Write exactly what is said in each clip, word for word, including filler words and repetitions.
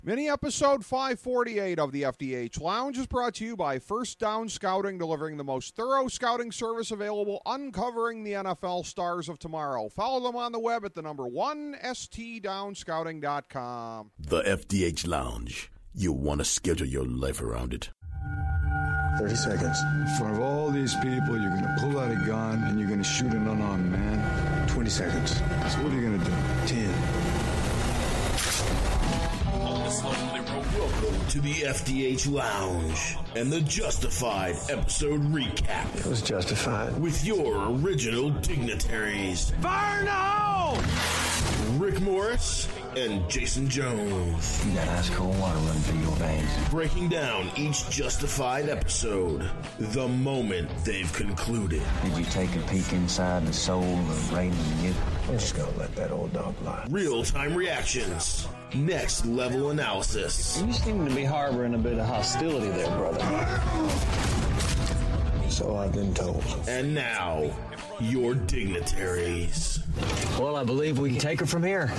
Mini episode five forty-eight of the F D H Lounge is brought to you by First Down Scouting, delivering the most thorough scouting service available, uncovering the N F L stars of tomorrow. Follow them on the web at the number one, S T down scouting dot com. The F D H Lounge. You want to schedule your life around it. thirty seconds. In front of all these people, you're going to pull out a gun and you're going to shoot an unarmed man. twenty seconds. So what are you going to do? ten. Welcome to the F D H Lounge and the Justified episode recap. It was justified. With your original dignitaries, Fire in the hole! Rick Morris and Jason Jones. You got ice cold water running through your veins. Breaking down each Justified episode the moment they've concluded. Did you take a peek inside the soul of Raymond Newton? I'm just going to let that old dog lie. Real-time reactions. Next level analysis. You seem to be harboring a bit of hostility there, brother. So I've been told. And now, your dignitaries. Well, I believe we can take her from here.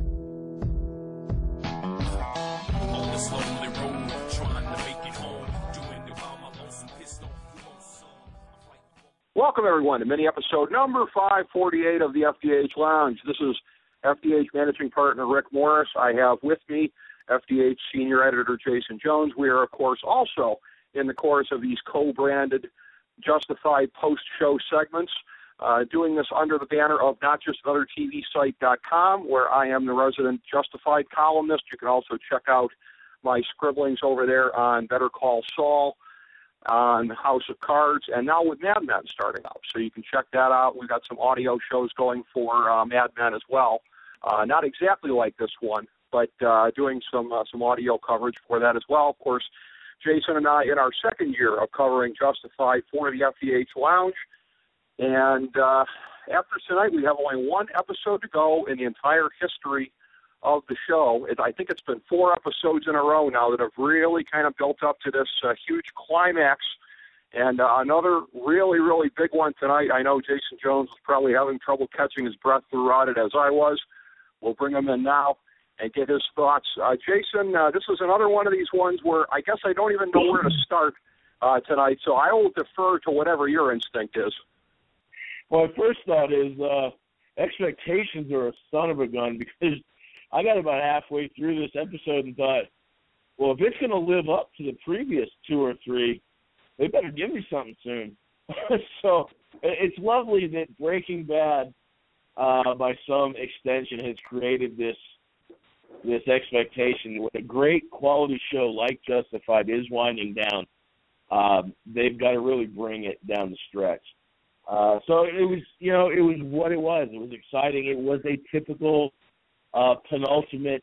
Welcome, everyone, to mini episode number five forty-eight of the F D H Lounge. This is F D H Managing Partner Rick Morris. I have with me F D H Senior Editor Jason Jones. We are, of course, also in the course of these co-branded Justified post-show segments, uh, doing this under the banner of not just another T V site dot com, where I am the resident Justified columnist. You can also check out my scribblings over there on Better Call Saul, on House of Cards, and now with Mad Men starting up. So you can check that out. We've got some audio shows going for uh, Mad Men as well. Uh, not exactly like this one, but uh, doing some uh, some audio coverage for that as well. Of course, Jason and I in our second year of covering Justified for the F D H Lounge. And uh, after tonight, we have only one episode to go in the entire history of the show. It, I think it's been four episodes in a row now that have really kind of built up to this uh, huge climax. And uh, another really, really big one tonight. I know Jason Jones was probably having trouble catching his breath throughout it, as I was. We'll bring him in now and get his thoughts. Uh, Jason, uh, this is another one of these ones where I guess I don't even know where to start uh, tonight, so I will defer to whatever your instinct is. Well, my first thought is uh, expectations are a son of a gun, because I got about halfway through this episode and thought, well, if it's going to live up to the previous two or three, they better give me something soon. So it's lovely that Breaking Bad, uh, by some extension, has created this this expectation. When a great quality show like Justified is winding down, um, they've got to really bring it down the stretch. Uh, so it was, you know, it was what it was. It was exciting. It was a typical uh, penultimate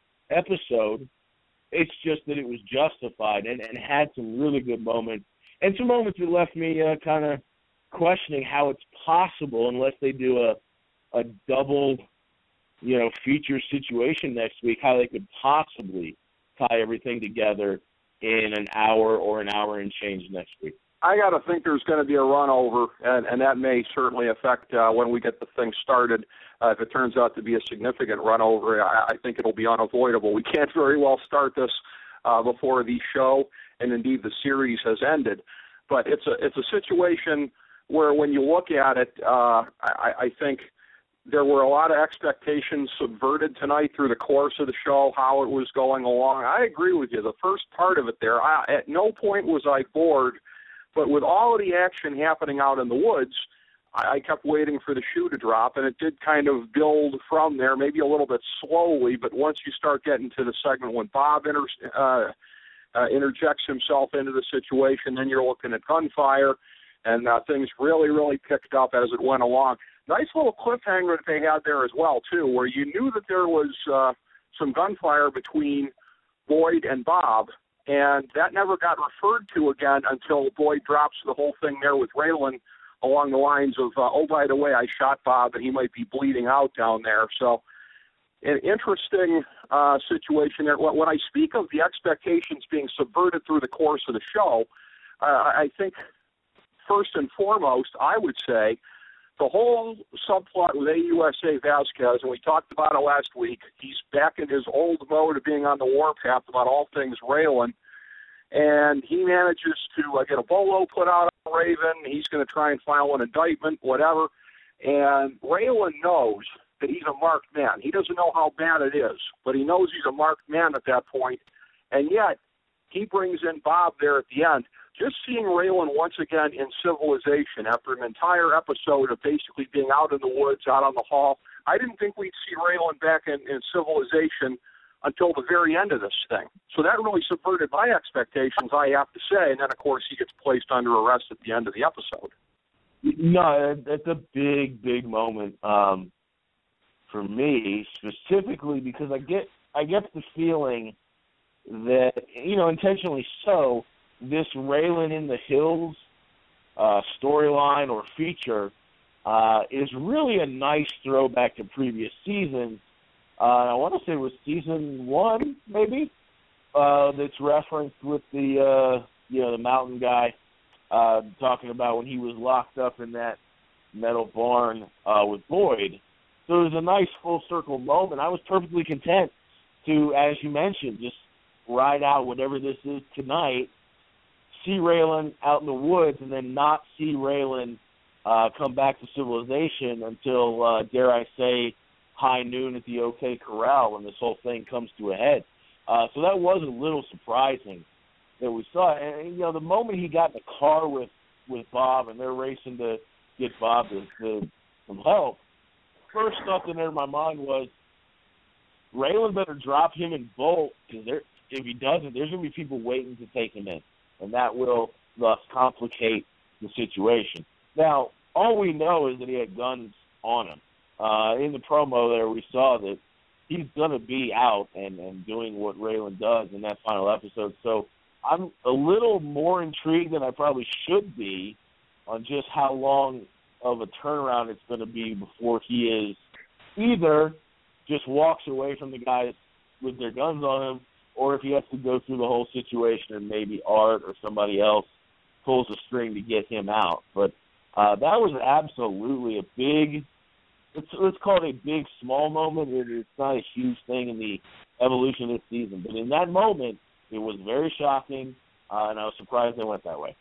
episode. It's just that it was justified and, and had some really good moments. And some moments that left me uh, kind of questioning how it's possible, unless they do a a double, you know, feature situation next week, how they could possibly tie everything together in an hour or an hour and change next week. I got to think there's going to be a run over, and, and that may certainly affect uh, when we get the thing started. Uh, if it turns out to be a significant run over, I, I think it'll be unavoidable. We can't very well start this uh, before the show, and indeed the series has ended. But it's a it's a situation where when you look at it, uh, I, I think there were a lot of expectations subverted tonight through the course of the show, how it was going along. I agree with you. The first part of it there, I, at no point was I bored, but with all of the action happening out in the woods, I, I kept waiting for the shoe to drop, and it did kind of build from there, maybe a little bit slowly, but once you start getting to the segment when Bob inter, uh, uh, interjects himself into the situation, then you're looking at gunfire, and uh, things really, really picked up as it went along. Nice little cliffhanger that they had there as well, too, where you knew that there was uh, some gunfire between Boyd and Bob, and that never got referred to again until Boyd drops the whole thing there with Raylan along the lines of, uh, oh, by the way, I shot Bob, and he might be bleeding out down there. So an interesting uh, situation there. When I speak of the expectations being subverted through the course of the show, uh, I think first and foremost, I would say the whole subplot with A U S A Vasquez, and we talked about it last week, he's back in his old mode of being on the warpath about all things Raylan, and he manages to uh, get a bolo put out on Raven. He's going to try and file an indictment, whatever, and Raylan knows that he's a marked man. He doesn't know how bad it is, but he knows he's a marked man at that point, and yet he brings in Bob there at the end. Just seeing Raylan once again in civilization after an entire episode of basically being out in the woods, out on the hall, I didn't think we'd see Raylan back in, in civilization until the very end of this thing. So that really subverted my expectations, I have to say, and then, of course, he gets placed under arrest at the end of the episode. No, that's a big, big moment um, for me, specifically because I get I get the feeling that, you know, intentionally so, this Raylan in the Hills uh, storyline or feature uh, is really a nice throwback to previous seasons. Uh, I want to say it was season one, maybe, uh, that's referenced with the uh, you know the mountain guy uh, talking about when he was locked up in that metal barn uh, with Boyd. So it was a nice full circle moment. I was perfectly content to, as you mentioned, just ride out whatever this is tonight, see Raylan out in the woods, and then not see Raylan uh, come back to civilization until, uh, dare I say, high noon at the OK Corral when this whole thing comes to a head. Uh, so that was a little surprising that we saw. And, you know, the moment he got in the car with, with Bob and they're racing to get Bob to, to some help, first thought that entered my mind was, Raylan better drop him and bolt, because if he doesn't, there's going to be people waiting to take him in, and that will thus complicate the situation. Now, all we know is that he had guns on him. Uh, in the promo there, we saw that he's going to be out and, and doing what Raylan does in that final episode. So I'm a little more intrigued than I probably should be on just how long of a turnaround it's going to be before he is either just walks away from the guys with their guns on him, or if he has to go through the whole situation and maybe Art or somebody else pulls a string to get him out. But uh, that was absolutely a big, let's, let's call it a big, small moment. It, it's not a huge thing in the evolution of this season. But in that moment, it was very shocking, uh, and I was surprised they went that way.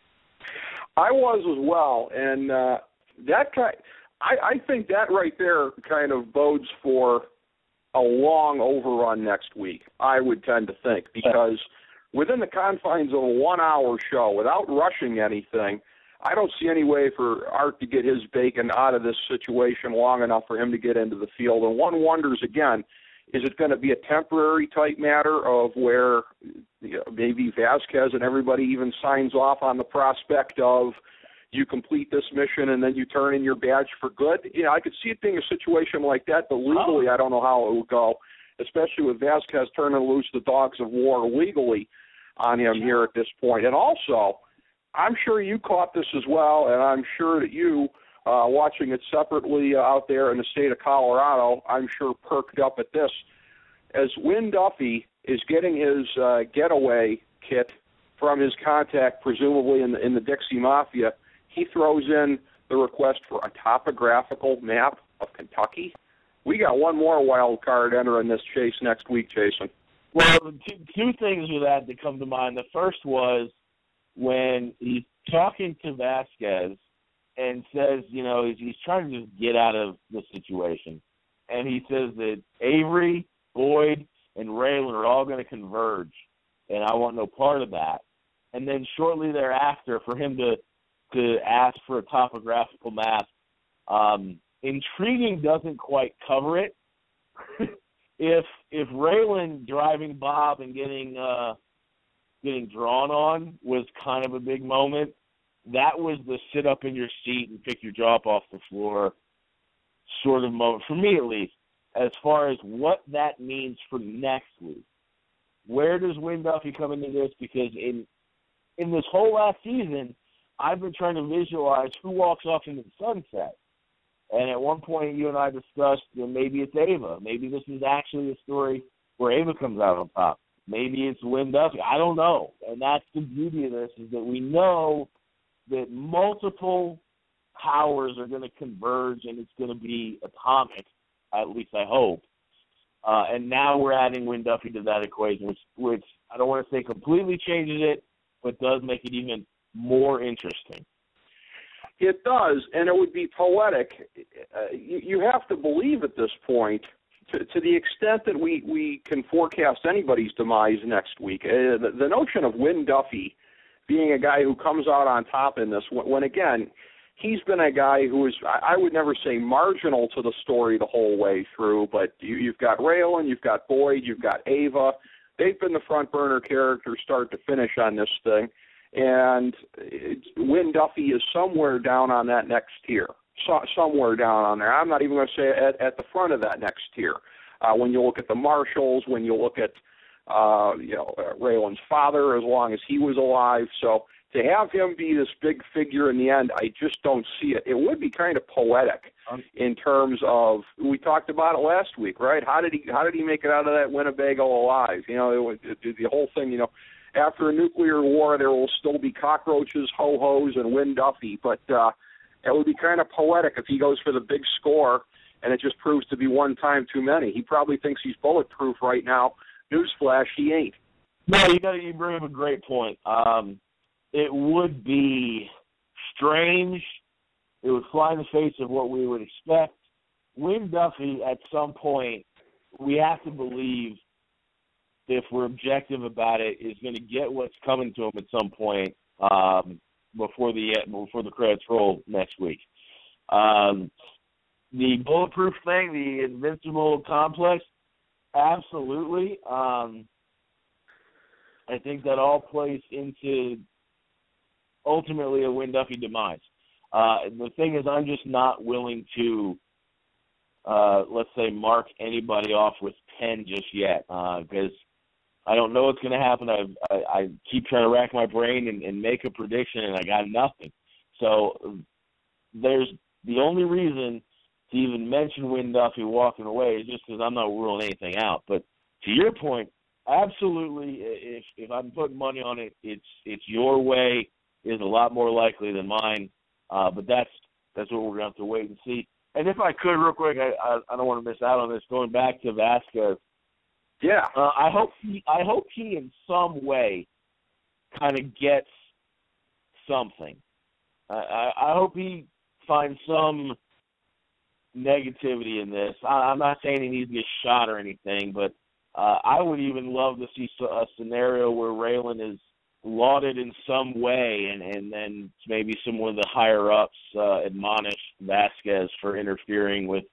I was as well, and uh, that kind, I, I think that right there kind of bodes for a long overrun next week, I would tend to think, because within the confines of a one-hour show, without rushing anything, I don't see any way for Art to get his bacon out of this situation long enough for him to get into the field. And one wonders, again, is it going to be a temporary type matter of where you know, maybe Vasquez and everybody even signs off on the prospect of you complete this mission and then you turn in your badge for good? You know, I could see it being a situation like that, but legally I don't know how it would go, especially with Vasquez turning loose the dogs of war legally on him here at this point. And also, I'm sure you caught this as well, and I'm sure that you, uh, watching it separately out there in the state of Colorado, I'm sure perked up at this. As Win Duffy is getting his uh, getaway kit from his contact, presumably in the, in the Dixie Mafia, he throws in the request for a topographical map of Kentucky. We got one more wild card entering this chase next week, Jason. Well, two, two things with that that come to mind. The first was when he's talking to Vasquez and says, you know, he's, he's trying to just get out of the situation. And he says that Avery, Boyd, and Raylan are all going to converge, and I want no part of that. And then shortly thereafter, for him to to ask for a topographical map, um, intriguing doesn't quite cover it. if if Raylan driving Bob and getting uh, getting drawn on was kind of a big moment, that was the sit up in your seat and pick your jaw up off the floor sort of moment, for me at least, as far as what that means for next week. Where does Win Duffy come into this? Because in in this whole last season, I've been trying to visualize who walks off into the sunset. And at one point, you and I discussed that maybe it's Ava. Maybe this is actually a story where Ava comes out on top. Maybe it's Win Duffy. I don't know. And that's the beauty of this, is that we know that multiple powers are going to converge and it's going to be atomic, at least I hope. Uh, and now we're adding Win Duffy to that equation, which, which I don't want to say completely changes it, but does make it even more interesting. It does, and it would be poetic. Uh, you, you have to believe at this point, to, to the extent that we, we can forecast anybody's demise next week, uh, the, the notion of Win Duffy being a guy who comes out on top in this, when, when again, he's been a guy who is, I would never say marginal to the story the whole way through, but you, you've got Raylan, you've got Boyd, you've got Ava. They've been the front burner characters start to finish on this thing. And Win Duffy is somewhere down on that next tier, so, somewhere down on there. I'm not even going to say at, at the front of that next tier. Uh, when you look at the Marshalls, when you look at uh, you know uh, Raylan's father, as long as he was alive. So to have him be this big figure in the end, I just don't see it. It would be kind of poetic in terms of, we talked about it last week, right? How did he how did he make it out of that Winnebago alive? You know, it, it, the whole thing, you know, after a nuclear war, there will still be cockroaches, ho-hos, and Win Duffy, but uh, it would be kind of poetic if he goes for the big score and it just proves to be one time too many. He probably thinks he's bulletproof right now. Newsflash, he ain't. No, you got you bring up a great point. Um, it would be strange. It would fly in the face of what we would expect. Win Duffy, at some point, we have to believe, if we're objective about it, is going to get what's coming to him at some point um, before the before the credits roll next week. Um, the bulletproof thing, the invincible complex, absolutely. Um, I think that all plays into ultimately a Win Duffy demise. Uh, the thing is, I'm just not willing to, uh, let's say, mark anybody off with ten just yet, because uh, I don't know what's going to happen. I, I, I keep trying to rack my brain and, and make a prediction, and I got nothing. So there's the only reason to even mention Win Duffy walking away is just because I'm not ruling anything out. But to your point, absolutely, if if I'm putting money on it, it's it's your way is a lot more likely than mine. Uh, but that's that's what we're going to have to wait and see. And if I could, real quick, I, I, I don't want to miss out on this. Going back to Vasquez, yeah, uh, I hope he, I hope he in some way kind of gets something. I, I, I hope he finds some negativity in this. I, I'm not saying he needs to get shot or anything, but uh, I would even love to see a scenario where Raylan is lauded in some way, and, and then maybe some of the higher-ups uh, admonish Vasquez for interfering with,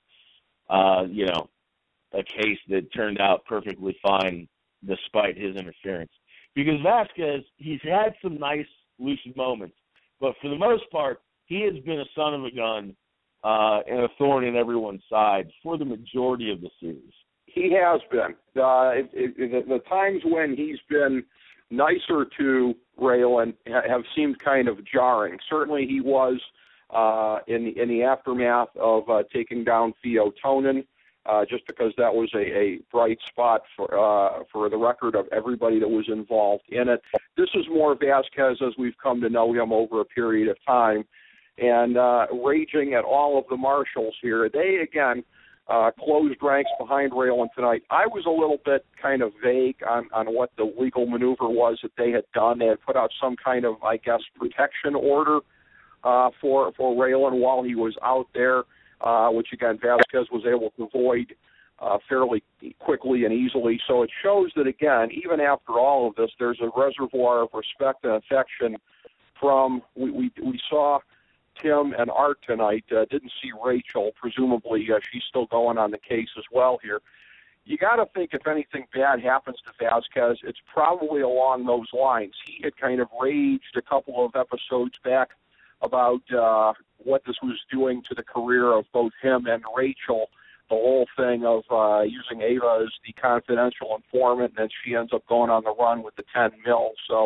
uh, you know, a case that turned out perfectly fine despite his interference. Because Vasquez, he's had some nice lucid moments, but for the most part, he has been a son of a gun uh, and a thorn in everyone's side for the majority of the series. He has been. Uh, it, it, the, the times when he's been nicer to Raylan have seemed kind of jarring. Certainly he was uh, in, the, in the aftermath of uh, taking down Theo Tonin, uh, just because that was a, a bright spot for uh, for the record of everybody that was involved in it. This is more Vasquez as we've come to know him over a period of time, and uh, raging at all of the Marshalls here. They, again, Uh, closed ranks behind Raylan tonight. I was a little bit kind of vague on, on what the legal maneuver was that they had done. They had put out some kind of, I guess, protection order uh, for, for Raylan while he was out there, uh, which, again, Vasquez was able to avoid uh, fairly quickly and easily. So it shows that, again, even after all of this, there's a reservoir of respect and affection from, we, we, we saw Tim and Art tonight. Uh, didn't see Rachel. Presumably uh, she's still going on the case as well here. You got to think if anything bad happens to Vasquez, it's probably along those lines. He had kind of raged a couple of episodes back about uh, what this was doing to the career of both him and Rachel, the whole thing of uh, using Ava as the confidential informant, and then she ends up going on the run with the ten mil. So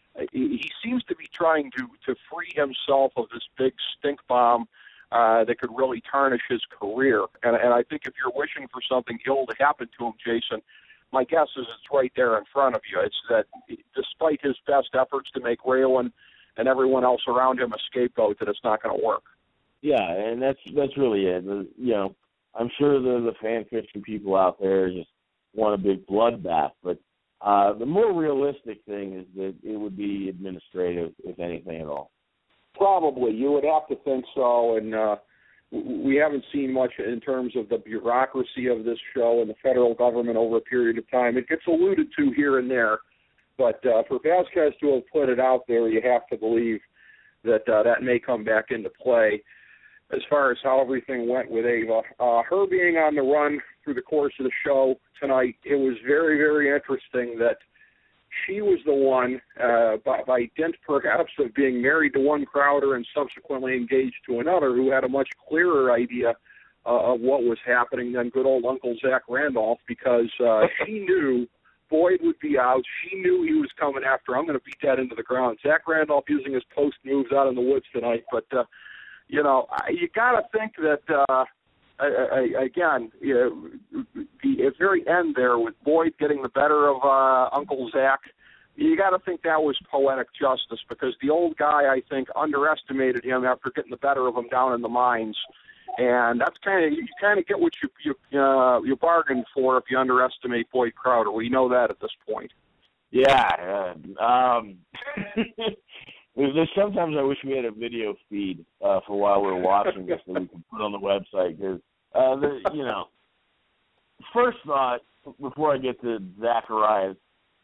he seems to be trying to, to free himself of this big stink bomb uh, that could really tarnish his career. And, and I think if you're wishing for something ill to happen to him, Jason, my guess is it's right there in front of you. It's that despite his best efforts to make Raylan and everyone else around him a scapegoat, that it's not going to work. Yeah, and that's that's really it. The, you know, I'm sure the the fan fiction people out there just want a big bloodbath, but uh, the more realistic thing is that it would be administrative, if anything at all. Probably, you would have to think so, and uh, we haven't seen much in terms of the bureaucracy of this show and the federal government over a period of time. It gets alluded to here and there, but uh, for Vasquez to have put it out there, you have to believe that uh, that may come back into play. As far as how everything went with Ava, uh, her being on the run through the course of the show tonight, it was very, very interesting that she was the one, uh, by, by dint perhaps of being married to one Crowder and subsequently engaged to another, who had a much clearer idea uh, of what was happening than good old Uncle Zach Randolph, because uh, she knew Boyd would be out. She knew he was coming after. I'm going to beat that into the ground. Zach Randolph using his post moves out in the woods tonight, but uh, you know, you got to think that, uh, I, I, again, you know, the at very end there with Boyd getting the better of uh, Uncle Zach, you got to think that was poetic justice, because the old guy, I think, underestimated him after getting the better of him down in the mines. And that's kind of, you kind of get what you you, uh, you bargained for if you underestimate Boyd Crowder. We know that at this point. Yeah. Uh, um, there's, sometimes I wish we had a video feed uh, for while we're watching this that we can put on the website. Because, uh, the, you know, first thought, before I get to Zachariah's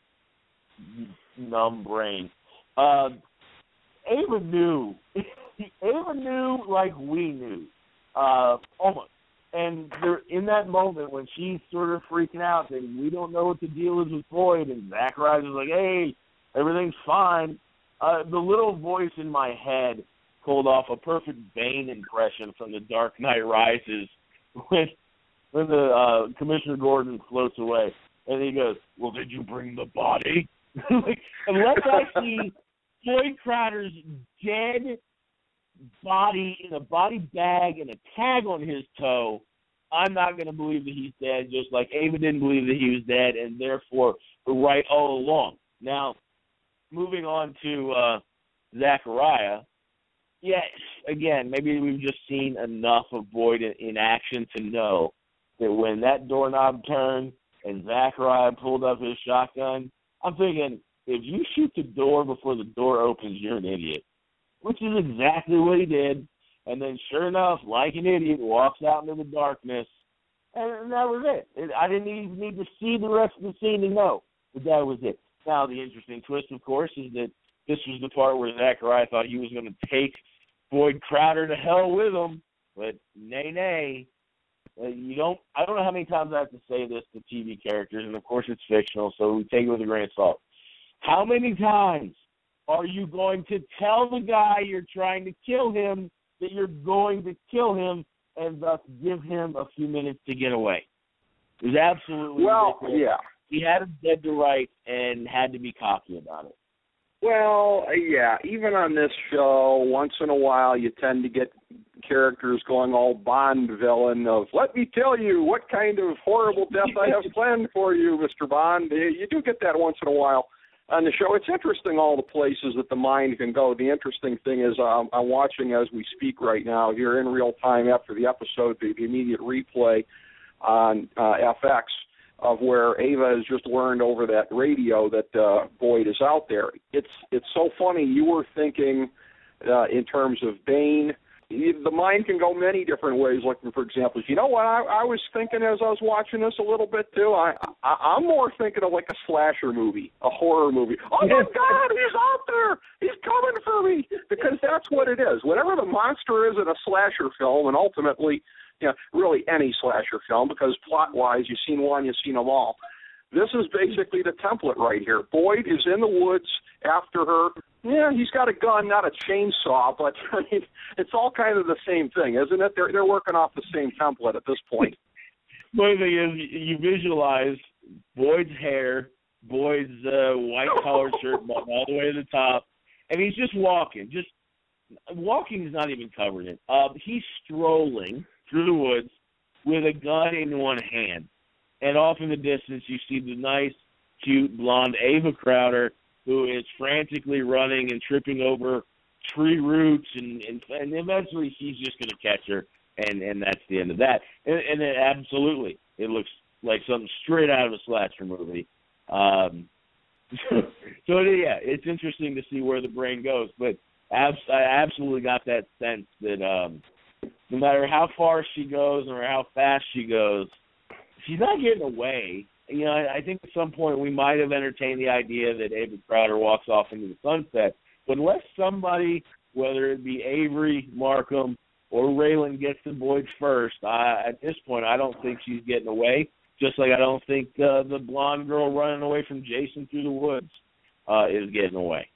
numb brain, uh, Ava knew. Ava knew like we knew. Uh, almost. And there, in that moment when she's sort of freaking out and we don't know what the deal is with Boyd, and Zachariah is like, hey, everything's fine, uh, the little voice in my head pulled off a perfect Bane impression from The Dark Knight Rises when, when the uh, Commissioner Gordon floats away. And he goes, well, did you bring the body? Like, unless I see Boyd Crowder's dead body in a body bag and a tag on his toe, I'm not going to believe that he's dead, just like Ava didn't believe that he was dead, and therefore we're right all along. Now, moving on to uh, Zachariah, yes, again, maybe we've just seen enough of Boyd in, in action to know that when that doorknob turned and Zachariah pulled up his shotgun, I'm thinking, if you shoot the door before the door opens, you're an idiot. Which is exactly what he did. And then, sure enough, like an idiot, walks out into the darkness. And, and that was it. it. I didn't even need to see the rest of the scene to know that that was it. Now, the interesting twist, of course, is that this was the part where Zachariah thought he was going to take Boyd Crowder to hell with him. But nay, nay. Uh, you don't. I don't know how many times I have to say this to T V characters, and of course it's fictional, so we take it with a grain of salt. How many times are you going to tell the guy you're trying to kill him that you're going to kill him and thus give him a few minutes to get away? It was absolutely well, ridiculous. yeah. He had it dead to right and had to be cocky about it. Well, yeah, even on this show, once in a while you tend to get characters going all Bond villain of, let me tell you what kind of horrible death I have planned for you, Mister Bond. You do get that once in a while on the show. It's interesting all the places that the mind can go. The interesting thing is um, I'm watching as we speak right now here in real time after the episode, the, the immediate replay on uh, F X of where Ava has just learned over that radio that uh, Boyd is out there. It's it's so funny. You were thinking uh, in terms of Bane. The mind can go many different ways, looking for examples. You know what I, I was thinking as I was watching this a little bit, too? I, I, I'm more thinking of like a slasher movie, a horror movie. Oh, my God, he's out there. He's coming for me. Because that's what it is. Whatever the monster is in a slasher film, and ultimately, you know, really any slasher film, because plot-wise, you've seen one, you've seen them all. This is basically the template right here. Boyd is in the woods after her. Yeah, he's got a gun, not a chainsaw, but I mean, it's all kind of the same thing, isn't it? They're they're working off the same template at this point. Well, the thing is, you visualize Boyd's hair, Boyd's uh, white collar shirt button all the way to the top, and he's just walking. Just walking is not even covering it. Uh, he's strolling through the woods with a gun in one hand. And off in the distance, you see the nice, cute, blonde Ava Crowder, who is frantically running and tripping over tree roots, and, and, and eventually he's just going to catch her, and, and that's the end of that. And, and it, absolutely, it looks like something straight out of a slasher movie. Um, so, so, yeah, it's interesting to see where the brain goes, but abs- I absolutely got that sense that um, no matter how far she goes or how fast she goes, she's not getting away. You know, I, I think at some point we might have entertained the idea that Ava Crowder walks off into the sunset, but unless somebody, whether it be Avery, Markham, or Raylan gets to Boyd first, I, at this point I don't think she's getting away, just like I don't think uh, the blonde girl running away from Jason through the woods uh, is getting away.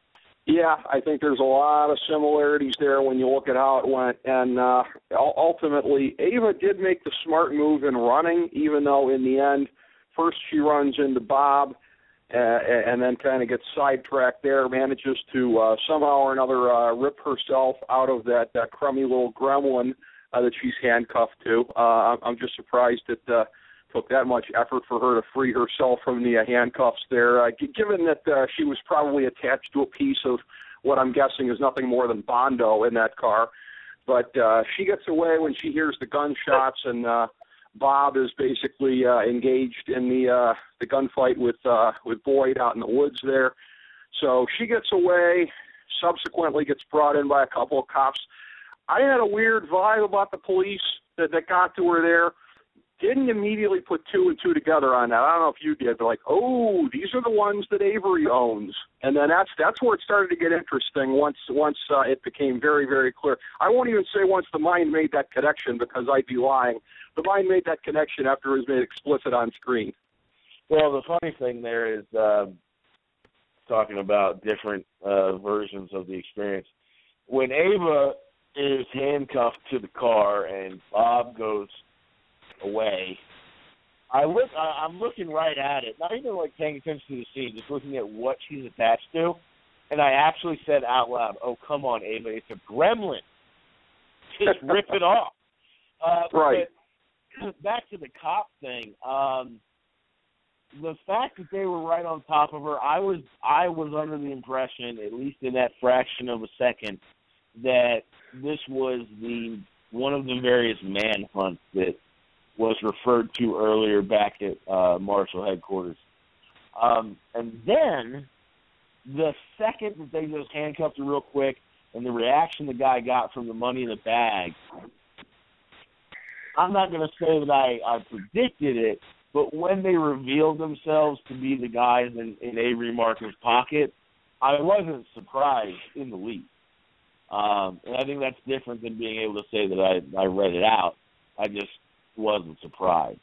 Yeah, I think there's a lot of similarities there when you look at how it went. And uh, ultimately, Ava did make the smart move in running, even though in the end, first she runs into Bob uh, and then kind of gets sidetracked there, manages to uh, somehow or another uh, rip herself out of that uh, crummy little gremlin uh, that she's handcuffed to. Uh, I'm just surprised it uh, took that much effort for her to free herself from the uh, handcuffs there, uh, g- given that uh, she was probably attached to a piece of what I'm guessing is nothing more than Bondo in that car. But uh, she gets away when she hears the gunshots, and uh, Bob is basically uh, engaged in the uh, the gunfight with uh, with Boyd out in the woods there. So she gets away, subsequently gets brought in by a couple of cops. I had a weird vibe about the police that, that got to her there. Didn't immediately put two and two together on that. I don't know if you did, but like, oh, these are the ones that Avery owns. And then that's that's where it started to get interesting once once uh, it became very, very clear. I won't even say once the mind made that connection, because I'd be lying. The mind made that connection after it was made explicit on screen. Well, the funny thing there is uh, talking about different uh, versions of the experience. When Ava is handcuffed to the car and Bob goes away, I look. I, I'm looking right at it, not even like paying attention to the scene, just looking at what she's attached to, and I actually said out loud, "Oh, come on, Ava, it's a gremlin. Just rip it off." Uh, right. But back to the cop thing. Um, the fact that they were right on top of her, I was I was under the impression, at least in that fraction of a second, that this was the one of the various manhunts that was referred to earlier back at uh, Marshall headquarters. Um, and then the second that they just handcuffed her real quick, and the reaction the guy got from the money in the bag, I'm not going to say that I, I predicted it, but when they revealed themselves to be the guys in, in Avery Markham's pocket, I wasn't surprised in the least. Um, and I think that's different than being able to say that I, I read it out. I just wasn't surprised.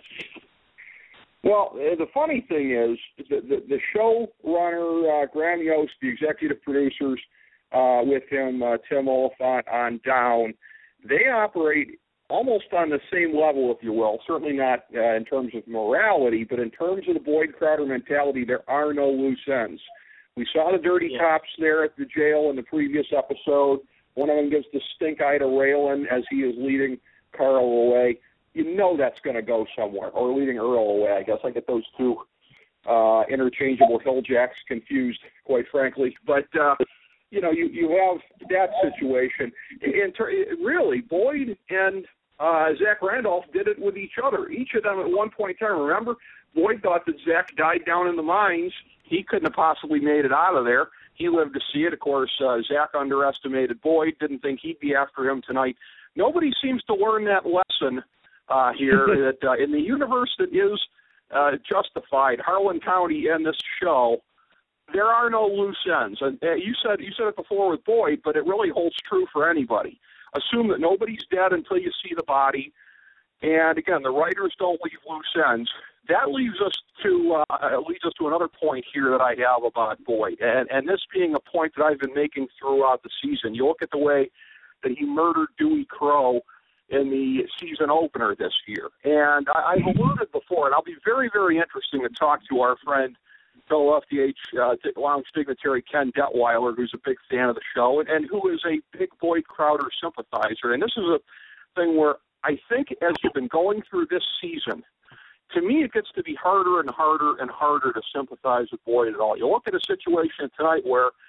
Well, the funny thing is, the, the, the showrunner, uh, Graham Yost, the executive producers uh, with him, uh, Tim Oliphant on down, they operate almost on the same level, if you will. Certainly not uh, in terms of morality, but in terms of the Boyd Crowder mentality, there are no loose ends. We saw the dirty yeah. cops there at the jail in the previous episode. One of them gives the stink eye to Raylan as he is leading Carl away. You know that's going to go somewhere, or leading Earl away. I guess I get those two uh, interchangeable hill jacks confused, quite frankly. But, uh, you know, you, you have that situation. In ter- really, Boyd and uh, Zach Randolph did it with each other. Each of them at one point in time, remember, Boyd thought that Zach died down in the mines. He couldn't have possibly made it out of there. He lived to see it. Of course, uh, Zach underestimated Boyd, didn't think he'd be after him tonight. Nobody seems to learn that lesson uh, here, that uh, in the universe that is uh, Justified, Harlan County, and this show, there are no loose ends. And uh, you said you said it before with Boyd, but it really holds true for anybody. Assume that nobody's dead until you see the body. And again, the writers don't leave loose ends. That leads us to uh, leads us to another point here that I have about Boyd, and and this being a point that I've been making throughout the season. You look at the way that he murdered Dewey Crow in the season opener this year, and I, I've alluded before, and I'll be very very interesting to talk to our friend, fellow F D H uh, Lounge dignitary Ken Detweiler, who's a big fan of the show, and, and who is a big Boyd Crowder sympathizer. And this is a thing where I think as you've been going through this season, to me, it gets to be harder and harder and harder to sympathize with Boyd at all. You look at a situation tonight where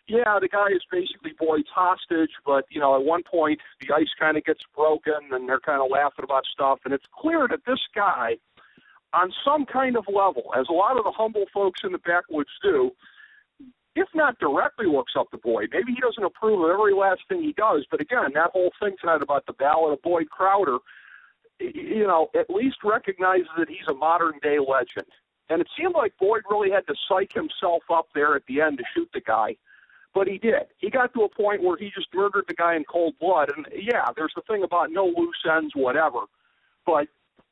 yeah, the guy is basically Boyd's hostage, but, you know, at one point the ice kind of gets broken and they're kind of laughing about stuff, and it's clear that this guy, on some kind of level, as a lot of the humble folks in the backwoods do, if not directly looks up to Boyd. Maybe he doesn't approve of every last thing he does, but again, that whole thing tonight about the ballad of Boyd Crowder, you know, at least recognizes that he's a modern-day legend. And it seemed like Boyd really had to psych himself up there at the end to shoot the guy, but he did. He got to a point where he just murdered the guy in cold blood. And, yeah, there's the thing about no loose ends, whatever, but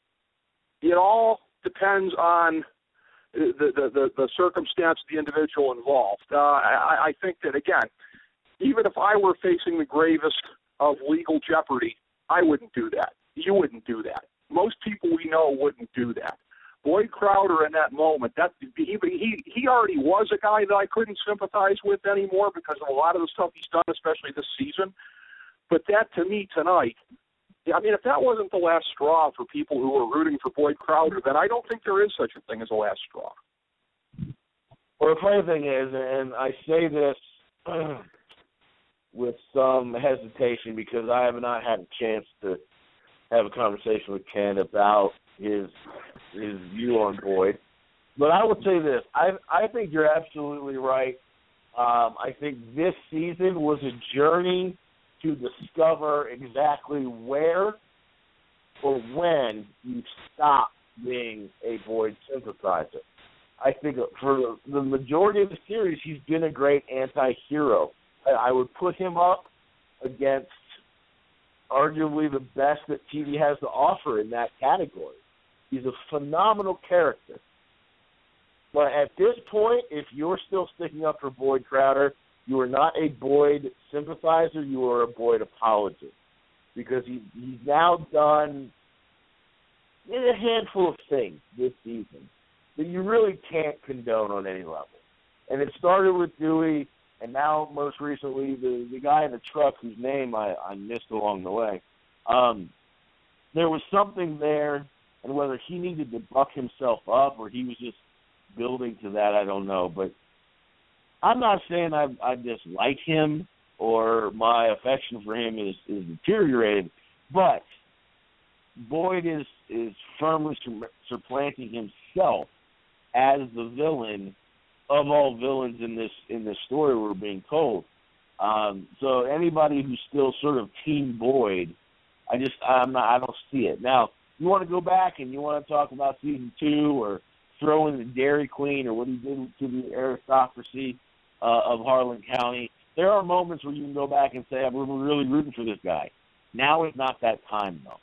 it all depends on the, the, the, the circumstance of the individual involved. Uh, I, I think that, again, even if I were facing the gravest of legal jeopardy, I wouldn't do that. You wouldn't do that. Most people we know wouldn't do that. Boyd Crowder in that moment, that he, he he already was a guy that I couldn't sympathize with anymore because of a lot of the stuff he's done, especially this season. But that, to me, tonight, I mean, if that wasn't the last straw for people who were rooting for Boyd Crowder, then I don't think there is such a thing as a last straw. Well, the funny thing is, and I say this uh, with some hesitation because I have not had a chance to have a conversation with Ken about his his view on Boyd. But I would say this. I I think you're absolutely right. Um, I think this season was a journey to discover exactly where or when you stop being a Boyd sympathizer. I think for the majority of the series, he's been a great anti-hero. I would put him up against arguably the best that T V has to offer in that category. He's a phenomenal character. But at this point, if you're still sticking up for Boyd Crowder, you are not a Boyd sympathizer, you are a Boyd apologist. Because he, he's now done a handful of things this season that you really can't condone on any level. And it started with Dewey, and now most recently the, the guy in the truck whose name I, I missed along the way. Um, there was something there, and whether he needed to buck himself up or he was just building to that, I don't know. But I'm not saying I, I dislike him or my affection for him is, is deteriorated, but Boyd is, is firmly supplanting himself as the villain of all villains in this in this story we're being told. Um, so anybody who's still sort of Team Boyd, I just I'm not I don't see it. Now, you want to go back and you want to talk about season two or throw in the Dairy Queen or what he did to the aristocracy uh, of Harlan County. There are moments where you can go back and say, we're really rooting for this guy. Now is not that time, though.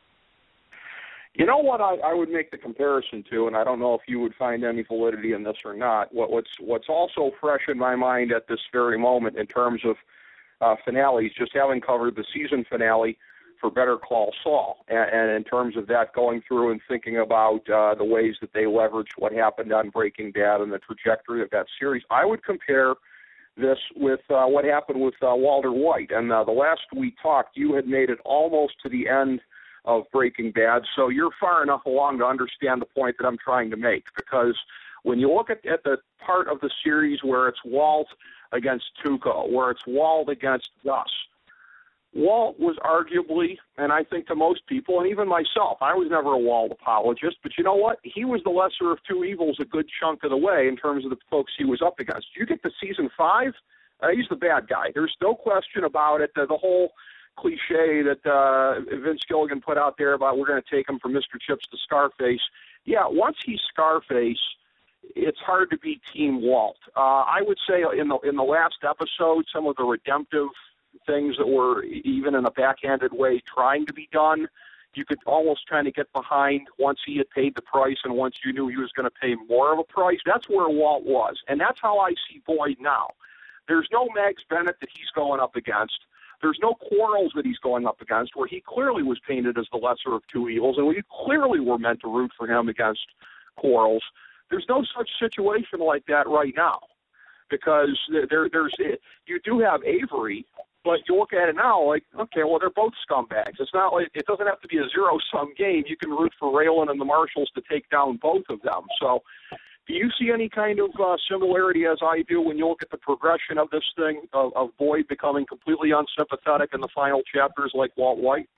You know what I, I would make the comparison to, and I don't know if you would find any validity in this or not, what, what's what's also fresh in my mind at this very moment in terms of uh, finales, just having covered the season finale for Better Call Saul, and, and in terms of that, going through and thinking about uh, the ways that they leveraged what happened on Breaking Bad and the trajectory of that series, I would compare this with uh, what happened with uh, Walter White. And uh, the last we talked, you had made it almost to the end of Breaking Bad, so you're far enough along to understand the point that I'm trying to make, because when you look at, at the part of the series where it's Walt against Tuco, where it's Walt against Gus, Walt was arguably, and I think to most people, and even myself, I was never a Walt apologist, but you know what? He was the lesser of two evils a good chunk of the way in terms of the folks he was up against. You get to season five, uh, he's the bad guy. There's no question about it. The, the whole cliche that uh, Vince Gilligan put out there about we're going to take him from Mister Chips to Scarface. Yeah, once he's Scarface, it's hard to be Team Walt. Uh, I would say in the in the last episode, some of the redemptive things that were even in a backhanded way trying to be done, you could almost kind of get behind once he had paid the price and once you knew he was going to pay more of a price. That's where Walt was, and that's how I see Boyd now. There's no Mags Bennett that he's going up against. There's no Quarles that he's going up against, where he clearly was painted as the lesser of two evils, and we clearly were meant to root for him against Quarles. There's no such situation like that right now, because there, there's you do have Avery, but you look at it now like, okay, well, they're both scumbags. It's not like it doesn't have to be a zero-sum game. You can root for Raylan and the Marshals to take down both of them. So Do you see any kind of uh, similarity as I do when you look at the progression of this thing, of, of Boyd becoming completely unsympathetic in the final chapters like Walt White?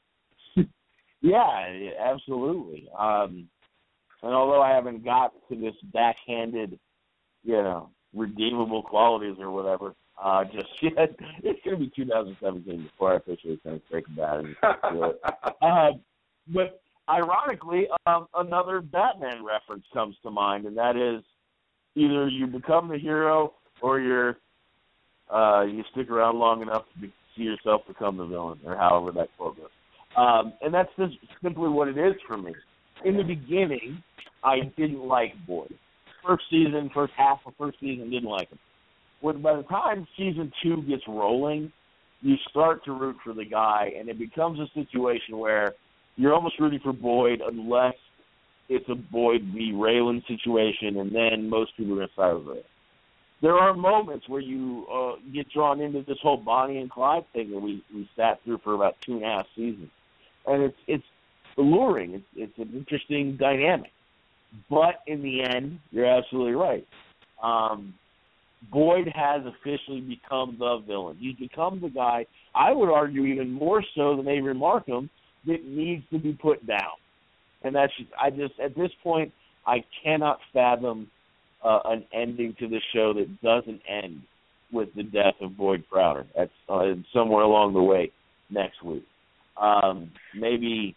Yeah, absolutely. Um, and although I haven't got to this backhanded, you know, redeemable qualities or whatever, uh, just yet, it's going to be two thousand seventeen before I officially kind of Breaking Bad and do it. Uh, but ironically, um, another Batman reference comes to mind, and that is either you become the hero or you're uh, you stick around long enough to be, see yourself become the villain, or however that quote goes. Um, and that's just simply what it is for me. In the beginning, I didn't like Boyd. First season, first half of first season, didn't like him. When, by the time season two gets rolling, you start to root for the guy, and it becomes a situation where you're almost rooting for Boyd unless it's a Boyd v. Raylan situation, and then most people are going to side with Raylan. There are moments where you uh, get drawn into this whole Bonnie and Clyde thing that we, we sat through for about two and a half seasons. And it's it's alluring. It's, it's an interesting dynamic. But in the end, you're absolutely right. Um, Boyd has officially become the villain. He's become the guy, I would argue even more so than Avery Markham, that needs to be put down. And that's just, I just, at this point, I cannot fathom uh, an ending to the show that doesn't end with the death of Boyd Crowder. That's uh, somewhere along the way next week. Um, maybe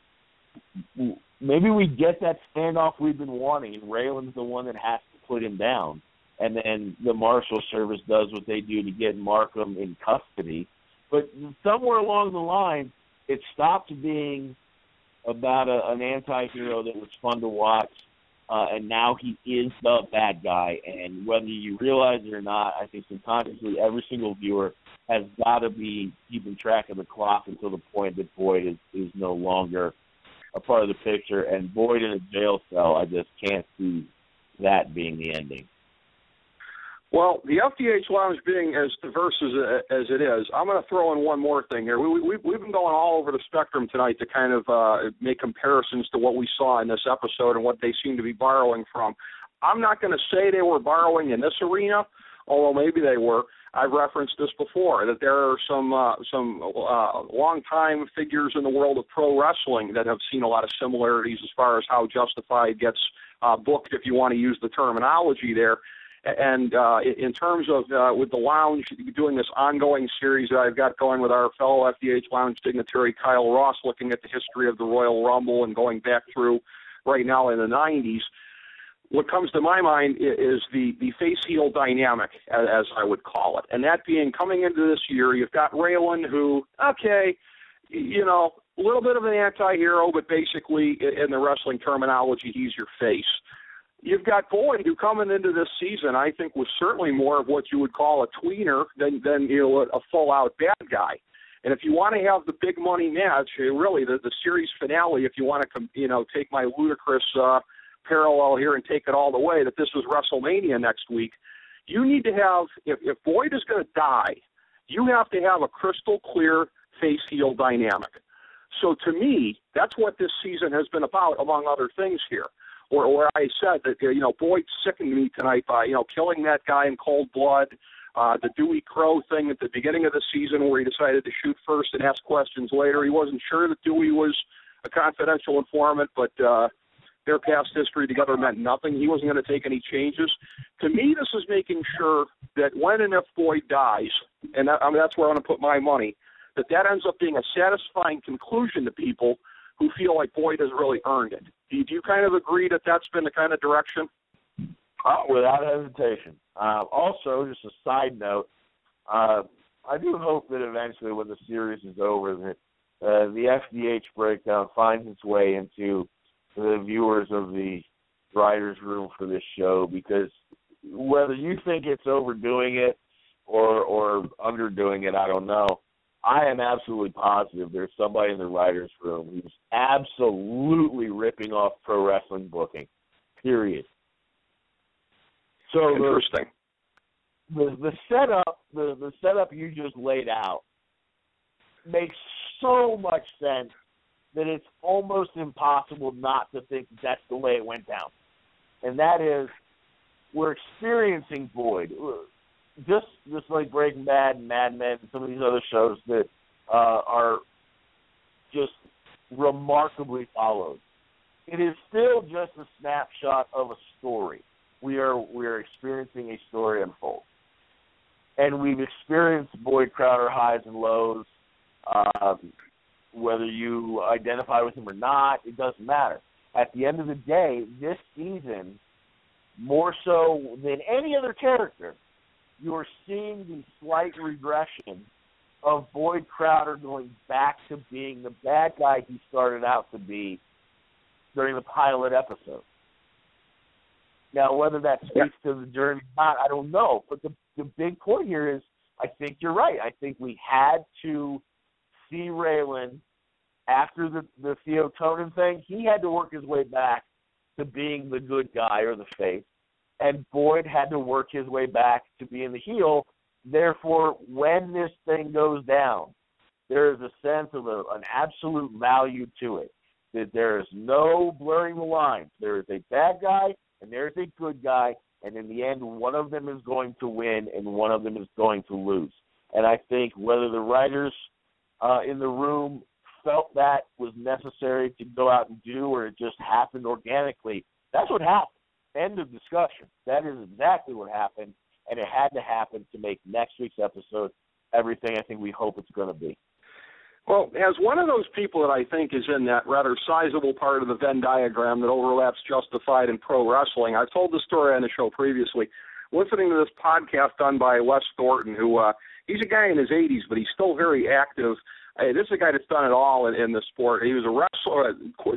maybe we get that standoff we've been wanting, and Raylan's the one that has to put him down, and then the Marshal Service does what they do to get Markham in custody. But somewhere along the line, it stopped being about a, an anti-hero that was fun to watch, uh, and now he is the bad guy. And whether you realize it or not, I think subconsciously every single viewer has got to be keeping track of the clock until the point that Boyd is, is no longer a part of the picture. And Boyd in a jail cell, I just can't see that being the ending. Well, the F D H Lounge being as diverse as, as it is, I'm going to throw in one more thing here. We, we, we've been going all over the spectrum tonight to kind of uh, make comparisons to what we saw in this episode and what they seem to be borrowing from. I'm not going to say they were borrowing in this arena, although maybe they were. I've referenced this before, that there are some uh, some uh, long-time figures in the world of pro wrestling that have seen a lot of similarities as far as how Justified gets uh, booked, if you want to use the terminology there. And uh, in terms of uh, with the Lounge doing this ongoing series that I've got going with our fellow F D H Lounge dignitary Kyle Ross, looking at the history of the Royal Rumble and going back through right now in the nineties, what comes to my mind is the, the face-heel dynamic, as, as I would call it. And that being, coming into this year, you've got Raylan who, okay, you know, a little bit of an anti-hero, but basically in the wrestling terminology, he's your face. You've got Boyd, who coming into this season, I think, was certainly more of what you would call a tweener than, than you know, a full-out bad guy. And if you want to have the big money match, really the, the series finale, if you want to, you know, take my ludicrous uh, parallel here and take it all the way, that this is WrestleMania next week, you need to have, if, if Boyd is going to die, you have to have a crystal clear face-heel dynamic. So to me, that's what this season has been about, among other things here. Or, or I said that, you know, Boyd sickened me tonight by, you know, killing that guy in cold blood, uh, the Dewey Crow thing at the beginning of the season where he decided to shoot first and ask questions later. He wasn't sure that Dewey was a confidential informant, but uh, their past history together meant nothing. He wasn't going to take any changes. To me, this is making sure that when and if Boyd dies, and that, I mean, that's where I'm going to put my money, that that ends up being a satisfying conclusion to people who feel like Boyd has really earned it. Do you, do you kind of agree that that's been the kind of direction? Oh, without hesitation. Uh, also, just a side note, uh, I do hope that eventually when the series is over that uh, the F D H breakdown finds its way into the viewers of the writer's room for this show, because whether you think it's overdoing it or, or underdoing it, I don't know. I am absolutely positive there's somebody in the writer's room who's absolutely ripping off pro wrestling booking, period. So Interesting. The, the, the setup, the, the setup you just laid out makes so much sense that it's almost impossible not to think that's the way it went down. And that is, we're experiencing Boyd, just just like Breaking Bad and Mad Men and some of these other shows that uh, are just remarkably followed. It is still just a snapshot of a story. We are we are experiencing a story unfold. And we've experienced Boyd Crowder highs and lows. Um, whether you identify with him or not, it doesn't matter. At the end of the day, this season, more so than any other character, you are seeing the slight regression of Boyd Crowder going back to being the bad guy he started out to be during the pilot episode. Now, whether that speaks to the journey or not, I don't know. But the, the big point here is, I think you're right. I think we had to see Raylan after the, the Theo Tonin thing. He had to work his way back to being the good guy or the face. And Boyd had to work his way back to being the heel. Therefore, when this thing goes down, there is a sense of a, an absolute value to it, that there is no blurring the lines. There is a bad guy and there's a good guy, and in the end, one of them is going to win and one of them is going to lose. And I think whether the writers uh, in the room felt that was necessary to go out and do, or it just happened organically, that's what happened. End of discussion. That is exactly what happened, and it had to happen to make next week's episode everything I think we hope it's going to be. Well, as one of those people that I think is in that rather sizable part of the Venn diagram that overlaps Justified and pro wrestling, I've told the story on the show previously, listening to this podcast done by Wes Thornton, who uh, he's a guy in his eighties, but he's still very active. Hey, this is a guy that's done it all in, in the sport. He was a wrestler,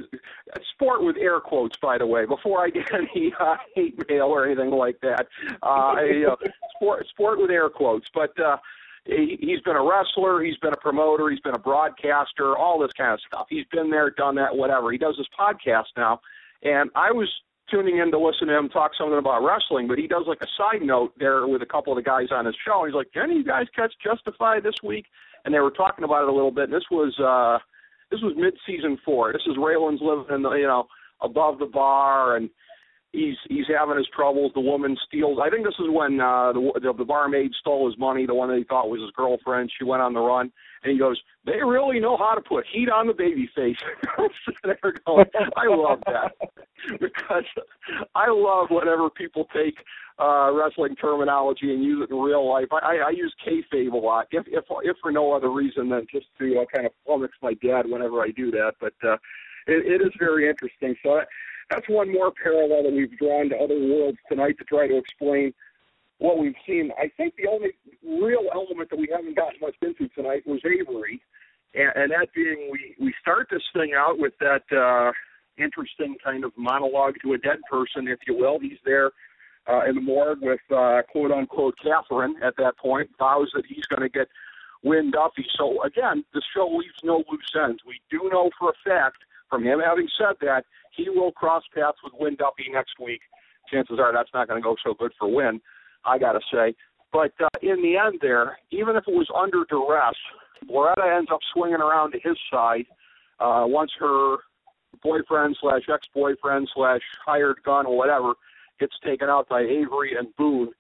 uh, sport with air quotes, by the way, before I get any uh, hate mail or anything like that. Uh, a, uh, sport, sport with air quotes. But uh, he, he's been a wrestler, he's been a promoter, he's been a broadcaster, all this kind of stuff. He's been there, done that, whatever. He does this podcast now. And I was tuning in to listen to him talk something about wrestling, but he does like a side note there with a couple of the guys on his show. He's like, "Did any of you guys catch Justified this week?" And they were talking about it a little bit. And this was uh, this was mid-season four. This is Raylan's living in the, you know, above the bar, and he's he's having his troubles. The woman steals. I think this is when uh, the the barmaid stole his money, the one that he thought was his girlfriend. She went on the run, and he goes, "They really know how to put heat on the baby face." I'm sitting there going, I love that, because I love whenever people take uh, wrestling terminology and use it in real life. I, I use kayfabe a lot, if if if for no other reason than just to uh, kind of flummox my dad whenever I do that. But uh, it, it is very interesting. So that's one more parallel that we've drawn to other worlds tonight to try to explain what we've seen. I think the only real element that we haven't gotten much into tonight was Avery, and, and that being we, we start this thing out with that uh, interesting kind of monologue to a dead person, if you will. He's there uh, in the morgue with uh, quote-unquote Catherine at that point, vows that he's going to get Wynn Duffy. So, again, the show leaves no loose ends. We do know for a fact, from him having said that, he will cross paths with Wynn Duffy next week. Chances are that's not going to go so good for Wynn, I got to say. But uh, in the end there, even if it was under duress, Loretta ends up swinging around to his side uh, once her boyfriend slash ex-boyfriend slash hired gun or whatever gets taken out by Avery and Boone.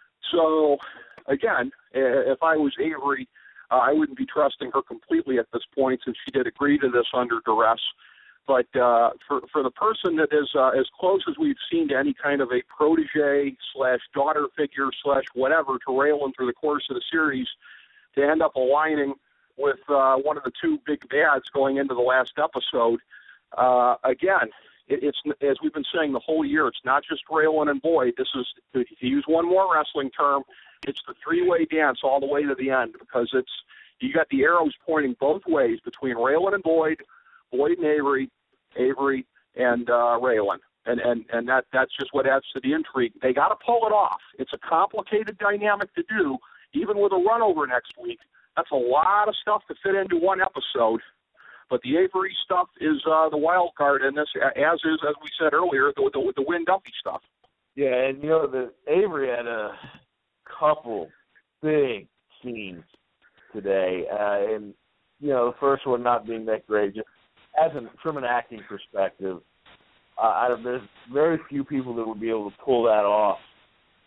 So, again, if I was Avery, uh, I wouldn't be trusting her completely at this point, since she did agree to this under duress. But uh, for for the person that is uh, as close as we've seen to any kind of a protege slash daughter figure slash whatever to Raylan through the course of the series, to end up aligning with uh, one of the two big bads going into the last episode, uh, again, it, it's as we've been saying the whole year, it's not just Raylan and Boyd. This is, to use one more wrestling term, it's the three-way dance all the way to the end, because it's you got the arrows pointing both ways between Raylan and Boyd, Boyd and Avery, Avery and uh, Raylan. And, and, and that that's just what adds to the intrigue. They got to pull it off. It's a complicated dynamic to do, even with a run over next week. That's a lot of stuff to fit into one episode. But the Avery stuff is uh, the wild card in this, as is, as we said earlier, the, the, the Wynn Duffy stuff. Yeah, and, you know, the Avery had a couple big scenes today. Uh, and, you know, the first one not being that great, just as an, from an acting perspective, uh, I don't, there's very few people that would be able to pull that off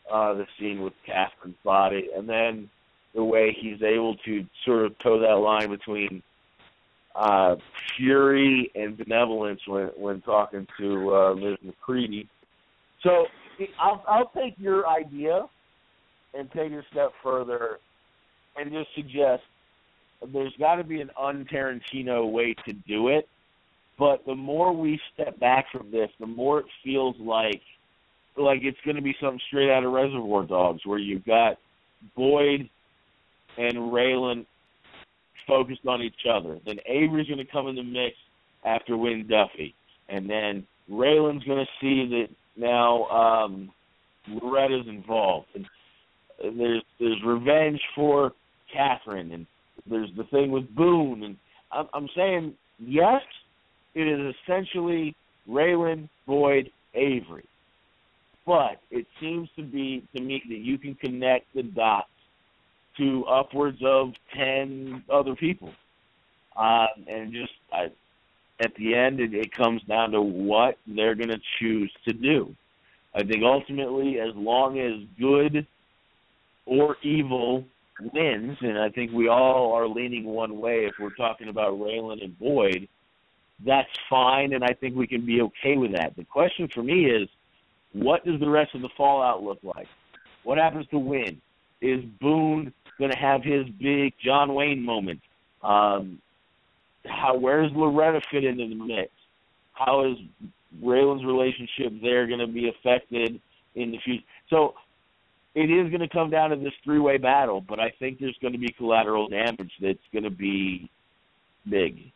uh, the scene with Catherine's body, and then the way he's able to sort of toe that line between uh, fury and benevolence when when talking to uh, Miz McCready. So I'll, I'll take your idea and take it a step further and just suggest there's got to be an un-Tarantino way to do it. But the more we step back from this, the more it feels like like it's going to be something straight out of Reservoir Dogs, where you've got Boyd and Raylan focused on each other. Then Avery's going to come in the mix after Win Duffy. And then Raylan's going to see that now um, Loretta's involved. And there's there's revenge for Catherine, and there's the thing with Boone. And I'm, I'm saying, yes, it is essentially Raylan, Boyd, Avery. But it seems to be, to me, that you can connect the dots to upwards of ten other people. Uh, and just I, at the end, it, it comes down to what they're going to choose to do. I think ultimately, as long as good or evil wins, and I think we all are leaning one way if we're talking about Raylan and Boyd, that's fine, and I think we can be okay with that. The question for me is, what does the rest of the fallout look like? What happens to Win? Is Boone going to have his big John Wayne moment? Um, how where does Loretta fit into the mix? How is Raylan's relationship there going to be affected in the future? So it is going to come down to this three-way battle, but I think there's going to be collateral damage that's going to be big.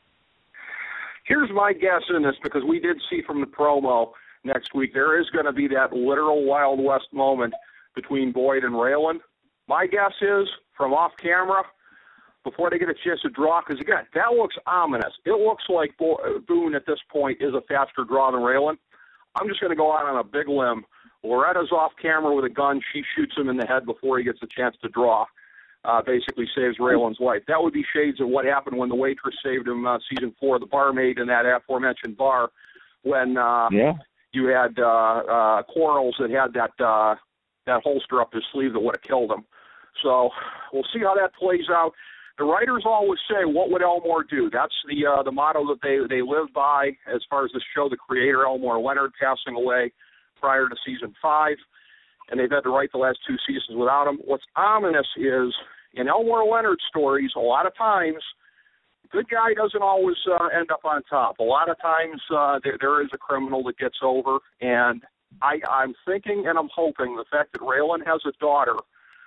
Here's my guess in this, because we did see from the promo next week, there is going to be that literal Wild West moment between Boyd and Raylan. My guess is, from off camera, before they get a chance to draw, because, again, that looks ominous. It looks like Bo- Boone at this point is a faster draw than Raylan. I'm just going to go out on a big limb. Loretta's off camera with a gun. She shoots him in the head before he gets a chance to draw. Uh, basically saves Raylan's life. That would be shades of what happened when the waitress saved him uh, season four, the barmaid in that aforementioned bar, when uh, yeah. you had uh, uh, Quarles that had that uh, that holster up his sleeve that would have killed him. So we'll see how that plays out. The writers always say, what would Elmore do? That's the uh, the motto that they, they live by as far as the show. The creator, Elmore Leonard, passing away prior to season five, and they've had to write the last two seasons without him. What's ominous is, in Elmore Leonard stories, a lot of times, good guy doesn't always uh, end up on top. A lot of times uh, there, there is a criminal that gets over, and I, I'm thinking and I'm hoping the fact that Raylan has a daughter,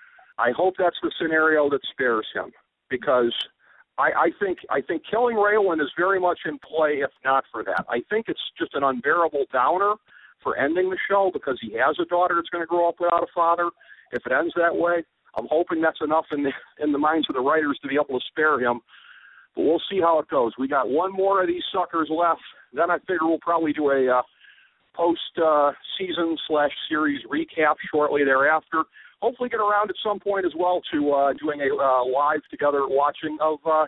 I hope that's the scenario that spares him, because I, I think I think killing Raylan is very much in play, if not for that. I think it's just an unbearable downer for ending the show, because he has a daughter that's going to grow up without a father. If it ends that way, I'm hoping that's enough in the in the minds of the writers to be able to spare him. But we'll see how it goes. We got one more of these suckers left. Then I figure we'll probably do a uh, post-season uh, slash series recap shortly thereafter. Hopefully get around at some point as well to uh, doing a uh, live together watching of uh,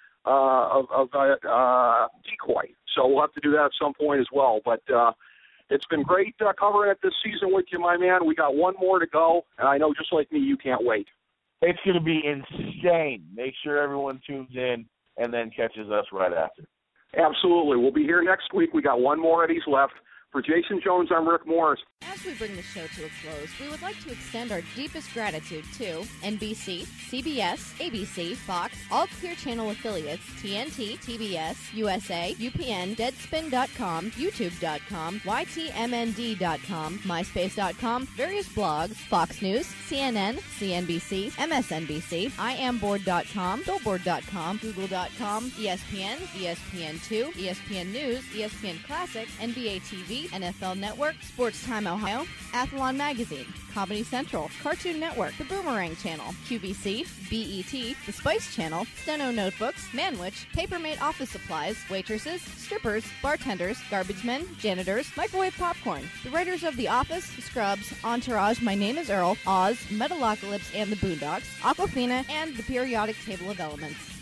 uh, of, of uh, uh, Decoy. So we'll have to do that at some point as well. But uh, it's been great uh, covering it this season with you, my man. We got one more to go, and I know just like me, you can't wait. It's going to be insane. Make sure everyone tunes in and then catches us right after. Absolutely. We'll be here next week. We got one more of these left. For Jason Jones, I'm Rick Morris. As we bring the show to a close, we would like to extend our deepest gratitude to N B C, C B S, A B C, Fox, all Clear Channel affiliates, T N T, T B S, U S A, U P N, Deadspin dot com, YouTube dot com, Y T M N D dot com, MySpace dot com, various blogs, Fox News, C N N, C N B C, M S N B C, I am board dot com, Billboard dot com, Google dot com, E S P N, E S P N two, E S P N News, E S P N Classic, N B A T V, N F L Network, Sports Time Ohio, Athlon Magazine, Comedy Central, Cartoon Network, The Boomerang Channel, Q V C, B E T, The Spice Channel, Steno Notebooks, Manwich, Papermate Office Supplies, waitresses, strippers, bartenders, garbage men, janitors, microwave popcorn, the writers of The Office, Scrubs, Entourage, My Name is Earl, Oz, Metalocalypse and the Boondocks, Aquafina, and The Periodic Table of Elements.